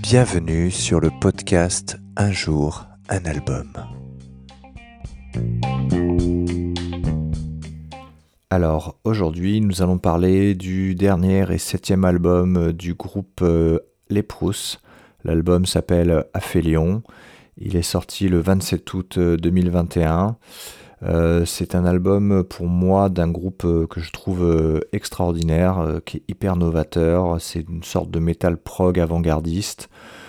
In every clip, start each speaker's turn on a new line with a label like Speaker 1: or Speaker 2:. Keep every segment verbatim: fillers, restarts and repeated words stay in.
Speaker 1: Bienvenue sur le podcast Un jour, un album. Alors aujourd'hui nous allons parler du dernier et septième album du groupe euh, Les Proust. L'album s'appelle Aphélion. Il est sorti le vingt-sept août deux mille vingt et un. Euh, c'est un album pour moi d'un groupe euh, que je trouve euh, extraordinaire, euh, qui est hyper novateur. C'est une sorte de metal prog avant-gardiste.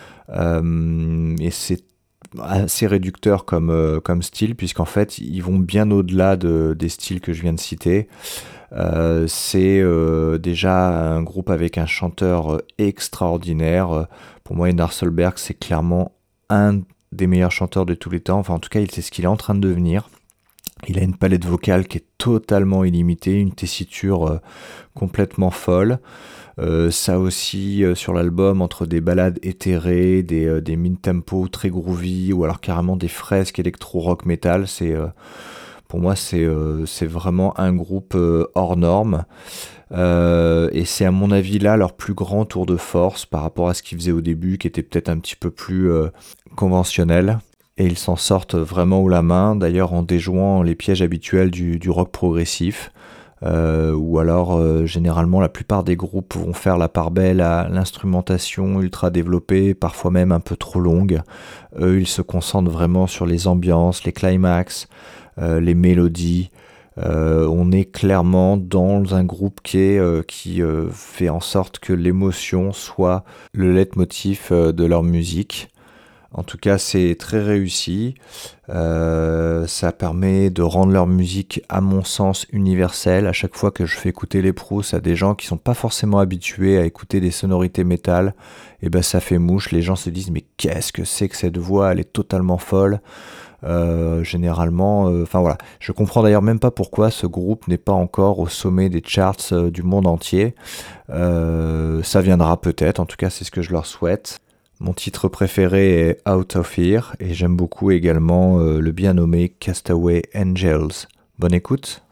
Speaker 1: Euh, et c'est assez réducteur comme, euh, comme style, puisqu'en fait ils vont bien au-delà de, des styles que je viens de citer. Euh, c'est euh, déjà un groupe avec un chanteur extraordinaire. Pour moi, Einar Solberg, c'est clairement un des meilleurs chanteurs de tous les temps. Enfin, en tout cas, c'est ce qu'il est en train de devenir. Il a une palette vocale qui est totalement illimitée, une tessiture euh, complètement folle. Euh, ça aussi euh, sur l'album, entre des ballades éthérées, des, euh, des mid-tempo très groovy, ou alors carrément des fresques électro-rock metal. C'est, euh, pour moi, c'est, euh, c'est vraiment un groupe euh, hors norme. Euh, et c'est à mon avis là leur plus grand tour de force par rapport à ce qu'ils faisaient au début, qui était peut-être un petit peu plus euh, conventionnel. Et ils s'en sortent vraiment haut la main, d'ailleurs en déjouant les pièges habituels du, du rock progressif, euh, ou alors euh, généralement la plupart des groupes vont faire la part belle à l'instrumentation ultra développée, parfois même un peu trop longue. Eux, ils se concentrent vraiment sur les ambiances, les climax, euh, les mélodies. Euh, on est clairement dans un groupe qui, est, euh, qui euh, fait en sorte que l'émotion soit le leitmotiv euh, de leur musique. En tout cas, c'est très réussi. Euh, ça permet de rendre leur musique, à mon sens, universelle. À chaque fois que je fais écouter les Proust à des gens qui sont pas forcément habitués à écouter des sonorités métal, et ben ça fait mouche. Les gens se disent mais qu'est-ce que c'est que cette voix ? Elle est totalement folle. Euh, généralement, enfin euh, voilà. Je comprends d'ailleurs même pas pourquoi ce groupe n'est pas encore au sommet des charts euh, du monde entier. Euh, ça viendra peut-être. En tout cas, c'est ce que je leur souhaite. Mon titre préféré est Out of Here et j'aime beaucoup également euh, le bien nommé Castaway Angels. Bonne écoute.